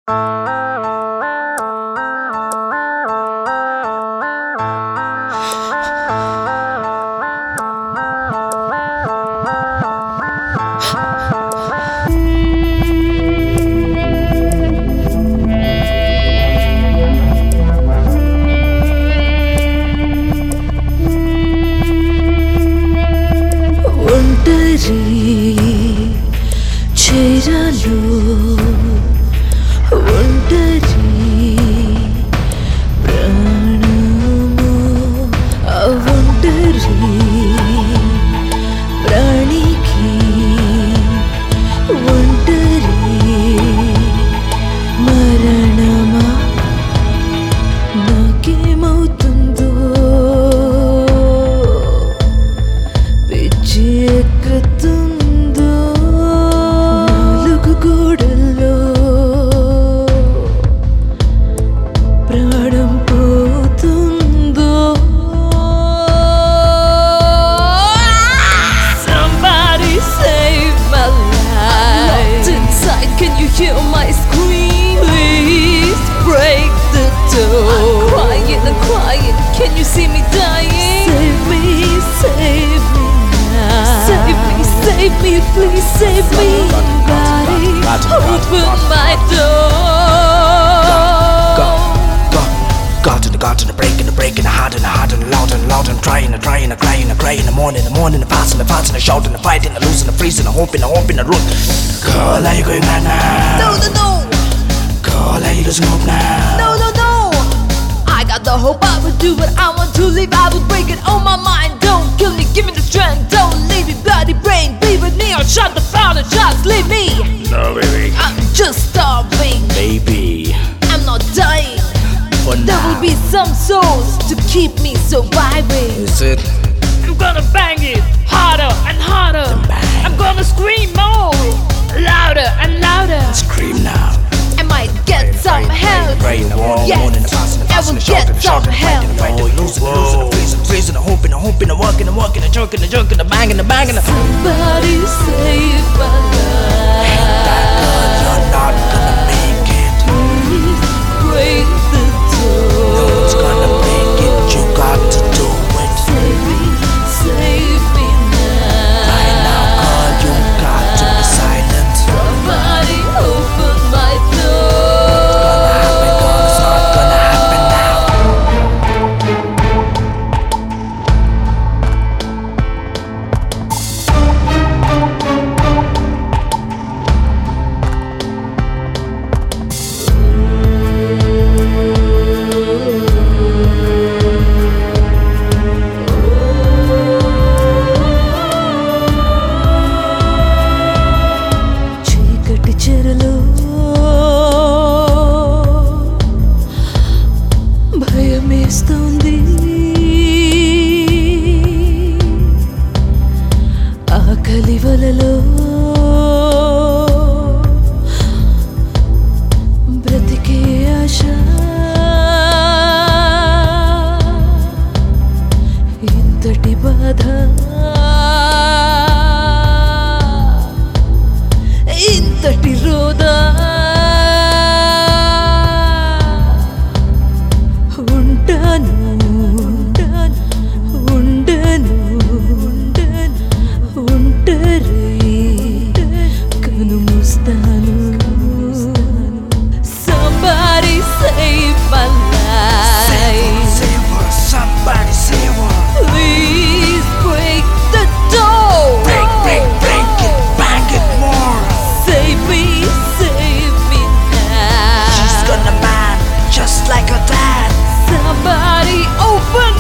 చీరలు ఒంటరి ప్రాణము ఒంటరి ప్రాణికి ఒంటరి మరణమా నాకేమవుతుందో పిచ్చి ఎక్కుతుందో నాలుగు గోడల్లో ప్రాణం పోతుందో Somebody save my life Locked inside, can you hear my scream? Please break the door I'm crying, can you see me dying? Save me now Save me, please save me Somebody open my door Got in the breaking, the hard and the hard and the loud and the loud and trying, the crying, in the morning, the fast and the shouting, the fighting, the losing, the freezing, the hoping, the root. Girl, are you going mad now? No Girl, are you losing hope now? No I got the hope I would do what I want to live I would break it on my mind Don't kill me, give me the strength Don't leave me, bloody brain Be with me or shut the phone and just leave me No, baby. I'm just starving Baby. I'm not dying For There now. will be some souls to keep me surviving Is it? I'm gonna bang it harder and harder. Bang. I'm gonna scream more, louder and louder. Scream now. I might get some help Pray in the morning, Yes, the fast and the I fast and will the shouting, get the shouting, some the fighting, the fighting, the losing, the freezing, the hoping, the working, the jerking, the banging, the Somebody save my life You're not gonna make it. Please break the door Who's gonna make it? You got to do it. Save me now Right now, girl, you got to be silent. Somebody open my door Girl, it's not gonna happen now. చీకటి చెరలో భయమేస్తోంది ఆకలి వలలో బ్రతికే ఆశ ఇంతటి బాధ ఇంతటి రోదా ఉంటాను ఒంటరి కనుమూస్తాను Somebody save my life Save her, somebody save her. Please break the door Break it, bang it more. Save me now She's gonna man just like her dad. Somebody open